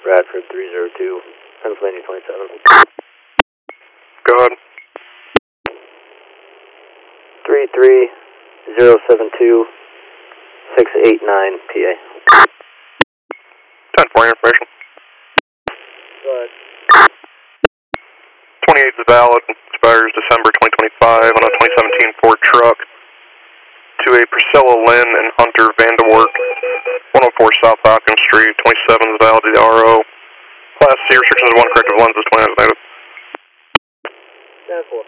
Bradford 302, Pennsylvania 27. Go ahead. 33072 689 PA. 10 for your information. Go ahead. 28 is valid, expires December 2025 on a 2017 Ford truck to a Priscilla Lynn and Hunter Vanderwerk, 104 South Hopkins Street, 27 is valid to the RO. Class C restrictions, 1 corrective lenses, 20 as noted. 10-4.